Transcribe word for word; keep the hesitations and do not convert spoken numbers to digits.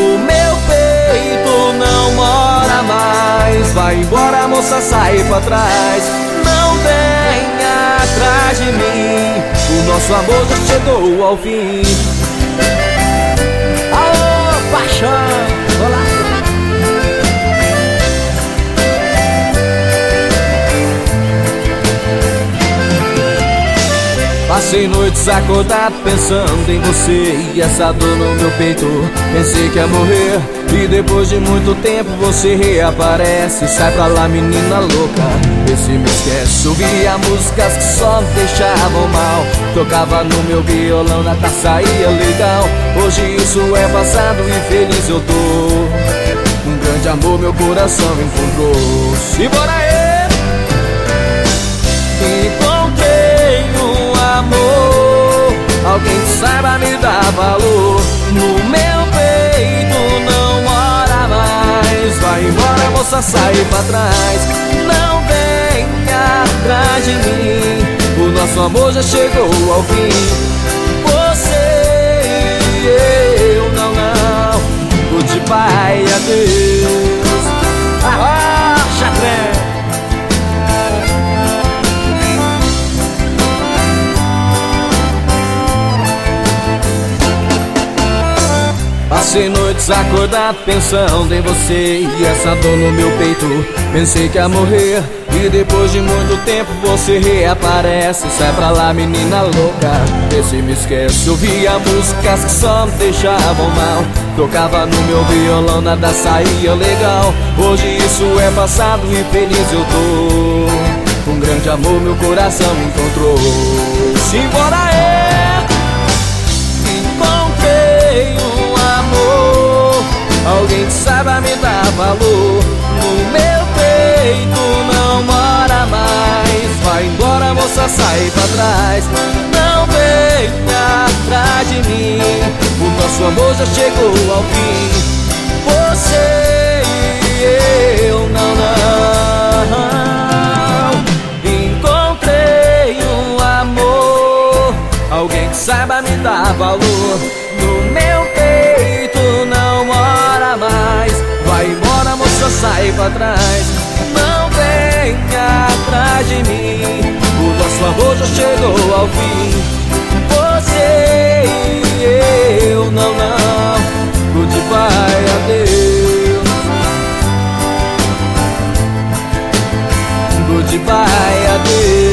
no meu peito não mora mais. Vai embora, moça, sai pra trás. Não venha atrás de mim, o nosso amor já chegou ao fim. Alô, paixão, olá. Passei noites acordado pensando em você, e essa dor no meu peito, pensei que ia morrer. E depois de muito tempo você reaparece. Sai pra lá, menina louca, vê se me esquece. Ouvia músicas que só me deixavam mal, tocava no meu violão, na taça ia legal. Hoje isso é passado e feliz eu tô. Um grande amor meu coração encontrou. Simbora aí! Encontrei um amor, alguém que saiba me dar valor. No meu peito não mora mais. Vai embora, moça, sai pra trás. Não venha atrás de mim, o nosso amor já chegou ao fim. Você e eu, não, não. Goodbye, adeus. Arrocha, trem. Passei noites acordado pensando em você, e essa dor no meu peito, pensei que ia morrer. E depois de muito tempo você reaparece. Sai pra lá, menina louca, vê se me esquece. Ouvia músicas que só me deixavam mal, tocava no meu violão, nada saía legal. Hoje isso é passado e feliz eu tô. Um grande amor meu coração encontrou. Simbora é! Encontrei um amor, alguém que saiba me dar valor. No meu peito não mora mais. Vai embora, moça, sai pra trás. Não venha atrás de mim, o nosso amor já chegou ao fim. Você e eu, não, não. Encontrei um amor, alguém que saiba me dar valor. No meu peito não mora mais. Vai embora, moça, sai pra trás. Não venha atrás de mim, o nosso amor já chegou ao fim. Você e eu, não, não. Goodbye, adeus. Goodbye, adeus.